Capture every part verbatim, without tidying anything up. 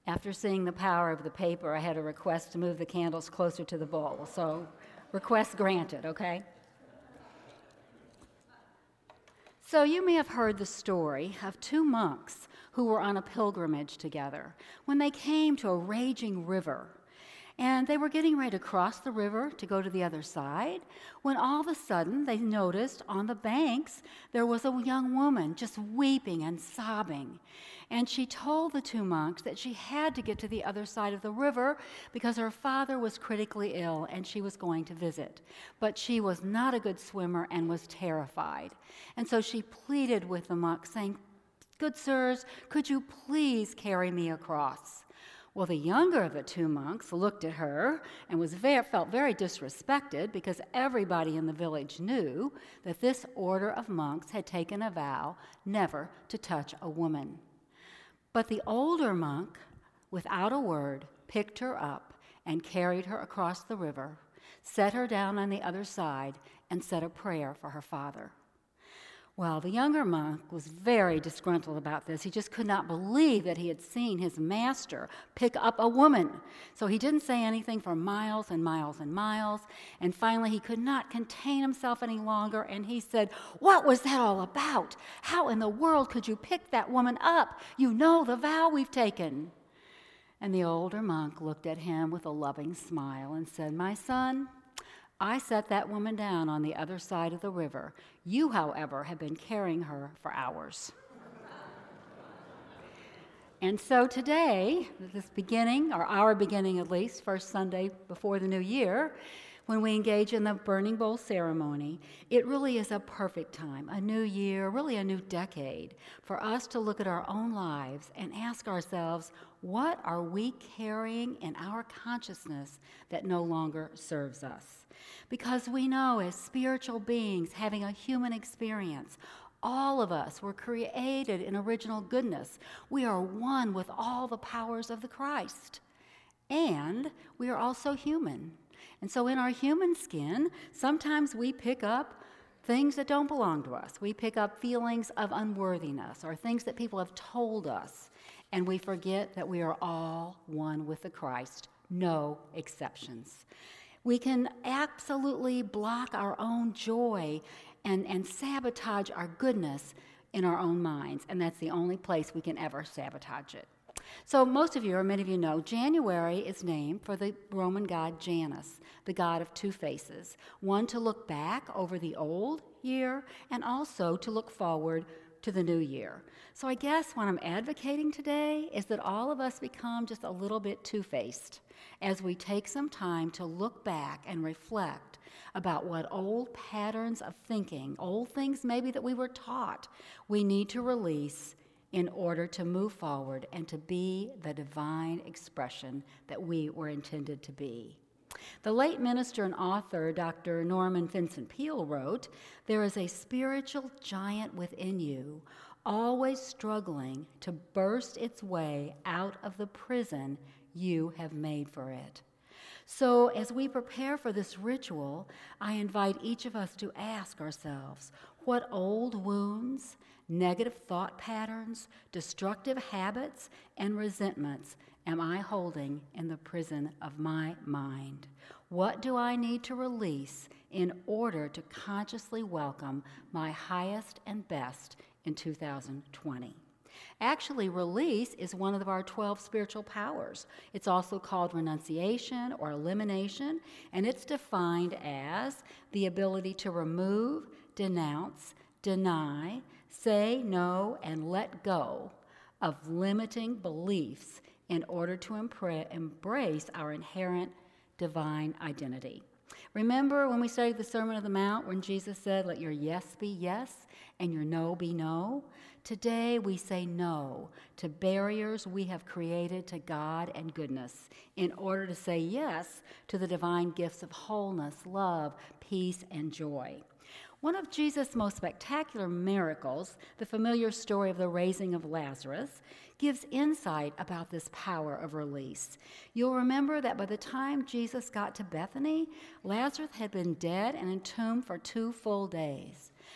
After seeing the power of the paper, I had a request to move the candles closer to the bowl. So, request granted, okay? So you may have heard the story of two monks who were on a pilgrimage together when they came to a raging river. And they were getting ready to cross the river to go to the other side when all of a sudden they noticed on the banks there was a young woman just weeping and sobbing. And she told the two monks that she had to get to the other side of the river because her father was critically ill and she was going to visit. But she was not a good swimmer and was terrified. And so she pleaded with the monks, saying, "Good sirs, could you please carry me across?" Well, the younger of the two monks looked at her and was very, felt very disrespected because everybody in the village knew that this order of monks had taken a vow never to touch a woman. But the older monk, without a word, picked her up and carried her across the river, set her down on the other side, and said a prayer for her father. Well, the younger monk was very disgruntled about this. He just could not believe that he had seen his master pick up a woman. So he didn't say anything for miles and miles and miles. And finally, he could not contain himself any longer. And he said, "What was that all about? How in the world could you pick that woman up? You know the vow we've taken." And the older monk looked at him with a loving smile and said, "My son, I set that woman down on the other side of the river. You, however, have been carrying her for hours." And so today, this beginning, or our beginning at least, first Sunday before the new year, when we engage in the burning bowl ceremony, it really is a perfect time, a new year, really a new decade, for us to look at our own lives and ask ourselves, what are we carrying in our consciousness that no longer serves us? Because we know as spiritual beings having a human experience, all of us were created in original goodness. We are one with all the powers of the Christ. And we are also human. And so in our human skin, sometimes we pick up things that don't belong to us. We pick up feelings of unworthiness or things that people have told us. And we forget that we are all one with the Christ, no exceptions. We can absolutely block our own joy and, and sabotage our goodness in our own minds. And that's the only place we can ever sabotage it. So most of you, or many of you know, January is named for the Roman god Janus, the god of two faces, one to look back over the old year and also to look forward to the new year. So I guess what I'm advocating today is that all of us become just a little bit two-faced as we take some time to look back and reflect about what old patterns of thinking, old things maybe that we were taught, we need to release in order to move forward and to be the divine expression that we were intended to be. The late minister and author, Doctor Norman Vincent Peale, wrote, "There is a spiritual giant within you, always struggling to burst its way out of the prison you have made for it." So as we prepare for this ritual, I invite each of us to ask ourselves, what old wounds, negative thought patterns, destructive habits, and resentments am I holding in the prison of my mind? What do I need to release in order to consciously welcome my highest and best in two thousand twenty? Actually, release is one of our twelve spiritual powers. It's also called renunciation or elimination, and it's defined as the ability to remove, denounce, deny, say no, and let go of limiting beliefs in order to empre- embrace our inherent divine identity. Remember when we studied the Sermon on the Mount when Jesus said, "Let your yes be yes and your no be no"? Today we say no to barriers we have created to God and goodness in order to say yes to the divine gifts of wholeness, love, peace, and joy. One of Jesus' most spectacular miracles, the familiar story of the raising of Lazarus, gives insight about this power of release. You'll remember that by the time Jesus got to Bethany, Lazarus had been dead and entombed for two full days.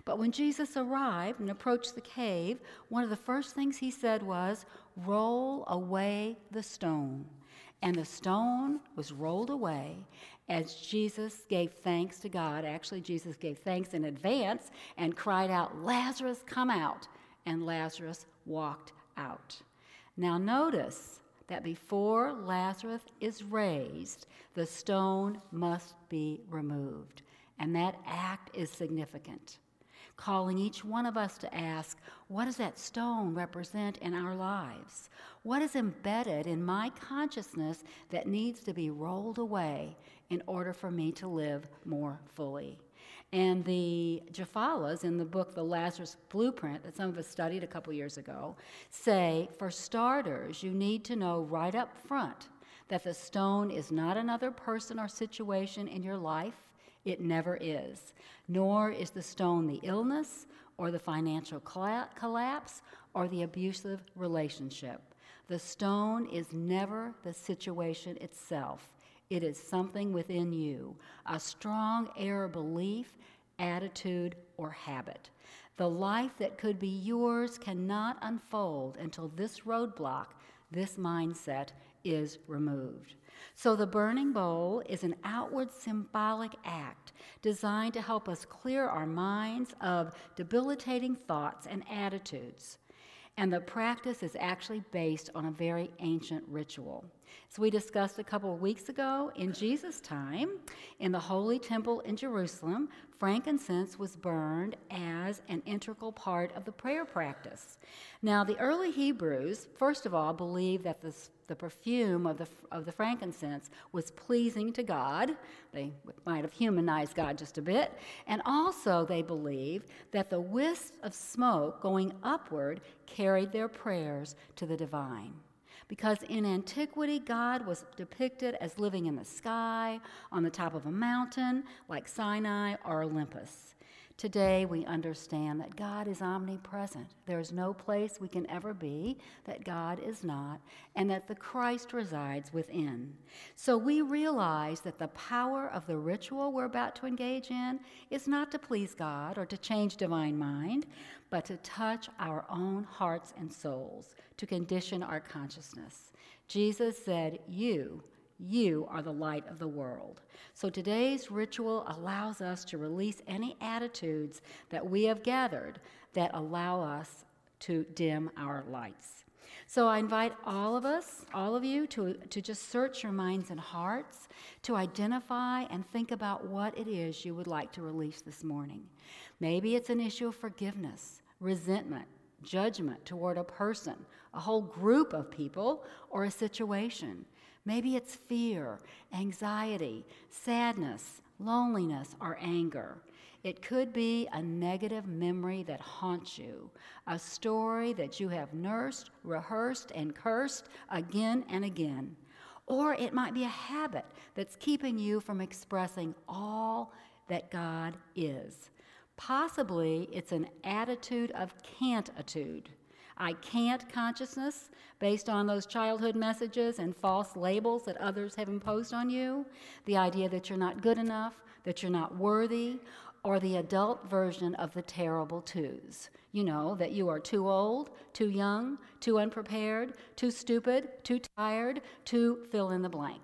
But when Jesus arrived and approached the cave, one of the first things he said was, "Roll away the stone." And the stone was rolled away as Jesus gave thanks to God. Actually, Jesus gave thanks in advance and cried out, "Lazarus, come out." And Lazarus walked out. Now notice that before Lazarus is raised, the stone must be removed. And that act is significant, calling each one of us to ask, what does that stone represent in our lives? What is embedded in my consciousness that needs to be rolled away in order for me to live more fully? And the Japhalas in the book, The Lazarus Blueprint, that some of us studied a couple years ago, say, for starters, you need to know right up front that the stone is not another person or situation in your life. It never is. Nor is the stone the illness or the financial collapse or the abusive relationship. The stone is never the situation itself. It is something within you, a strong error belief, attitude, or habit. The life that could be yours cannot unfold until this roadblock, this mindset, is removed. So the burning bowl is an outward symbolic act designed to help us clear our minds of debilitating thoughts and attitudes. And the practice is actually based on a very ancient ritual. As we discussed a couple of weeks ago, in Jesus' time, in the Holy Temple in Jerusalem, frankincense was burned as an integral part of the prayer practice. Now, the early Hebrews, first of all, believed that this, the perfume of the, of the frankincense was pleasing to God. They might have humanized God just a bit. And also they believed that the wisp of smoke going upward carried their prayers to the divine. Because in antiquity, God was depicted as living in the sky, on the top of a mountain, like Sinai or Olympus. Today, we understand that God is omnipresent. There is no place we can ever be that God is not, and that the Christ resides within. So we realize that the power of the ritual we're about to engage in is not to please God or to change divine mind, but to touch our own hearts and souls, to condition our consciousness. Jesus said, you, you are the light of the world. So today's ritual allows us to release any attitudes that we have gathered that allow us to dim our lights. So I invite all of us, all of you, to, to just search your minds and hearts, to identify and think about what it is you would like to release this morning. Maybe it's an issue of forgiveness, resentment, judgment toward a person, a whole group of people, or a situation. Maybe it's fear, anxiety, sadness, loneliness, or anger. It could be a negative memory that haunts you, a story that you have nursed, rehearsed, and cursed again and again. Or it might be a habit that's keeping you from expressing all that God is. Possibly it's an attitude of can't-itude. I can't consciousness based on those childhood messages and false labels that others have imposed on you. The idea that you're not good enough, that you're not worthy, or the adult version of the terrible twos. You know, that you are too old, too young, too unprepared, too stupid, too tired, to fill in the blank.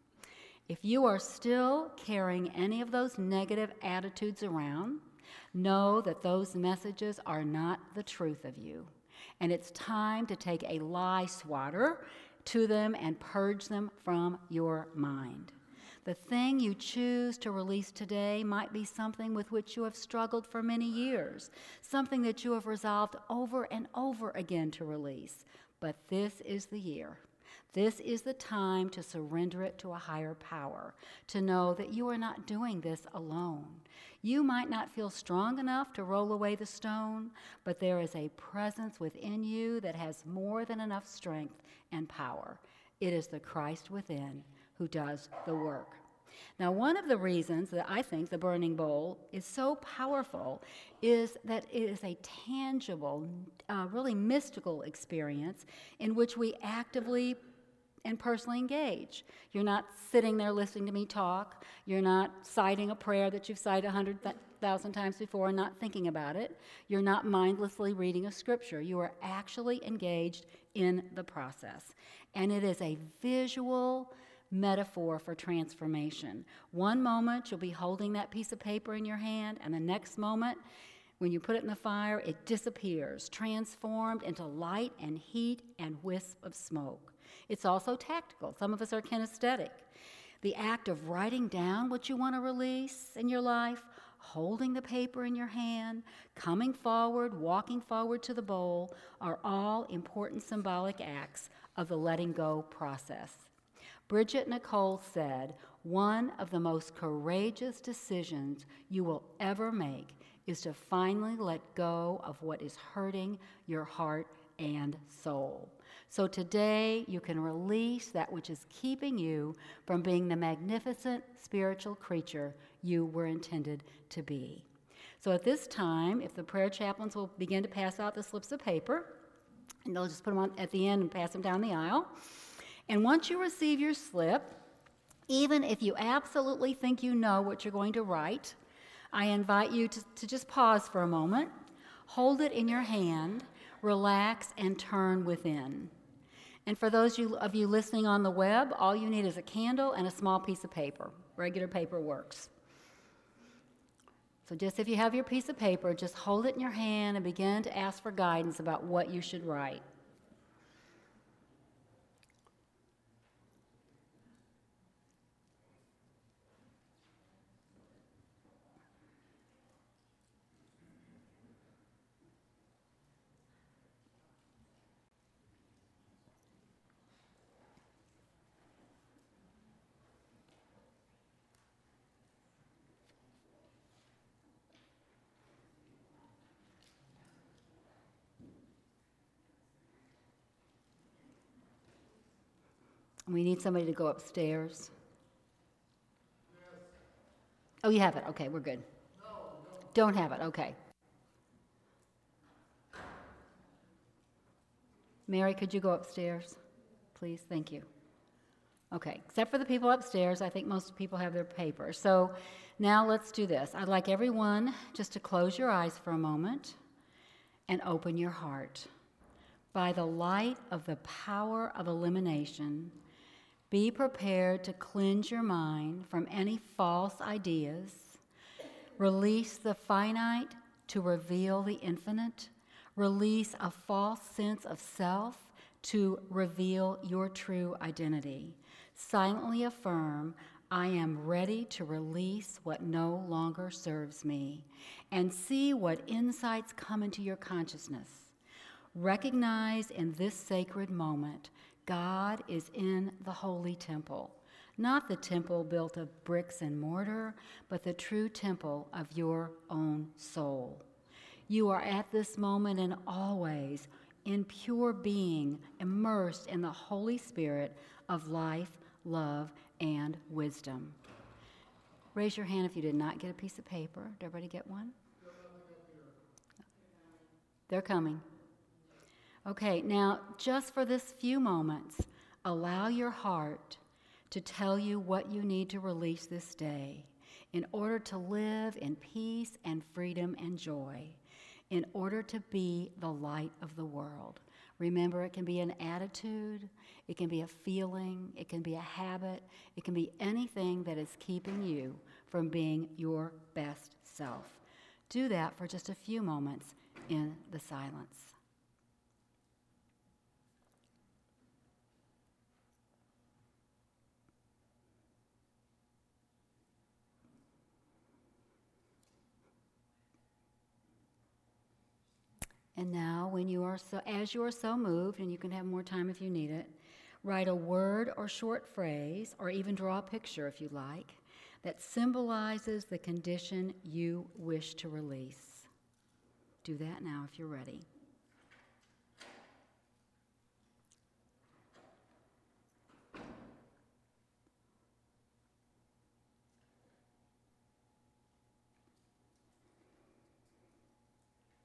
If you are still carrying any of those negative attitudes around, know that those messages are not the truth of you. And it's time to take a lie swatter to them and purge them from your mind. The thing you choose to release today might be something with which you have struggled for many years, something that you have resolved over and over again to release. But this is the year. This is the time to surrender it to a higher power, to know that you are not doing this alone. You might not feel strong enough to roll away the stone, but there is a presence within you that has more than enough strength and power. It is the Christ within who does the work. Now, one of the reasons that I think the burning bowl is so powerful is that it is a tangible, uh, really mystical experience in which we actively and personally engage. You're not sitting there listening to me talk. You're not citing a prayer that you've cited a hundred thousand times before and not thinking about it. You're not mindlessly reading a scripture. You are actually engaged in the process. And it is a visual metaphor for transformation. One moment you'll be holding that piece of paper in your hand, and the next moment, when you put it in the fire, it disappears, transformed into light and heat and wisp of smoke. It's also tactical. Some of us are kinesthetic. The act of writing down what you want to release in your life, holding the paper in your hand, coming forward, walking forward to the bowl, are all important symbolic acts of the letting go process. Bridget Nicole said, "One of the most courageous decisions you will ever make is to finally let go of what is hurting your heart and soul." So today you can release that which is keeping you from being the magnificent spiritual creature you were intended to be. So at this time, if the prayer chaplains will begin to pass out the slips of paper, and they'll just put them on at the end and pass them down the aisle. And once you receive your slip, even if you absolutely think you know what you're going to write, I invite you to, to just pause for a moment, hold it in your hand, relax, and turn within. And for those of you listening on the web, all you need is a candle and a small piece of paper. Regular paper works. So just if you have your piece of paper, just hold it in your hand and begin to ask for guidance about what you should write. We need somebody to go upstairs. Yes. Oh, you have it. Okay, we're good. No, no. Don't have it. Okay. Mary, could you go upstairs, please? Thank you. Okay, except for the people upstairs, I think most people have their paper. So now let's do this. I'd like everyone just to close your eyes for a moment and open your heart. By the light of the power of elimination, be prepared to cleanse your mind from any false ideas. Release the finite to reveal the infinite. Release a false sense of self to reveal your true identity. Silently affirm, "I am ready to release what no longer serves me," and see what insights come into your consciousness. Recognize in this sacred moment God is in the holy temple, not the temple built of bricks and mortar, but the true temple of your own soul. You are at this moment and always in pure being, immersed in the Holy Spirit of life, love, and wisdom. Raise your hand if you did not get a piece of paper. Did everybody get one? They're coming. Okay, now, just for this few moments, allow your heart to tell you what you need to release this day in order to live in peace and freedom and joy, in order to be the light of the world. Remember, it can be an attitude, it can be a feeling, it can be a habit, it can be anything that is keeping you from being your best self. Do that for just a few moments in the silence. And now, when you are so, as you are so moved, and you can have more time if you need it, write a word or short phrase, or even draw a picture if you like, that symbolizes the condition you wish to release. Do that now if you're ready.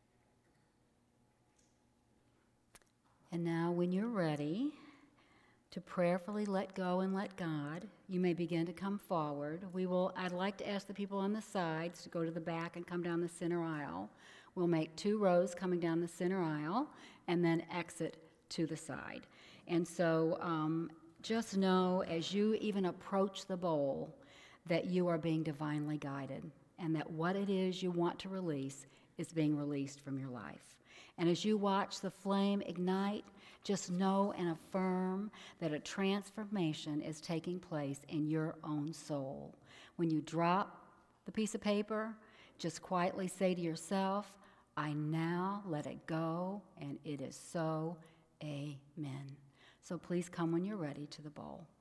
And now, when you're ready to prayerfully let go and let God, you may begin to come forward. We will, I'd like to ask the people on the sides to go to the back and come down the center aisle. We'll make two rows coming down the center aisle and then exit to the side. And so um, just know as you even approach the bowl that you are being divinely guided and that what it is you want to release is being released from your life. And as you watch the flame ignite, just know and affirm that a transformation is taking place in your own soul. When you drop the piece of paper, just quietly say to yourself, I now let it go, and it is so. Amen. So please come when you're ready to the bowl.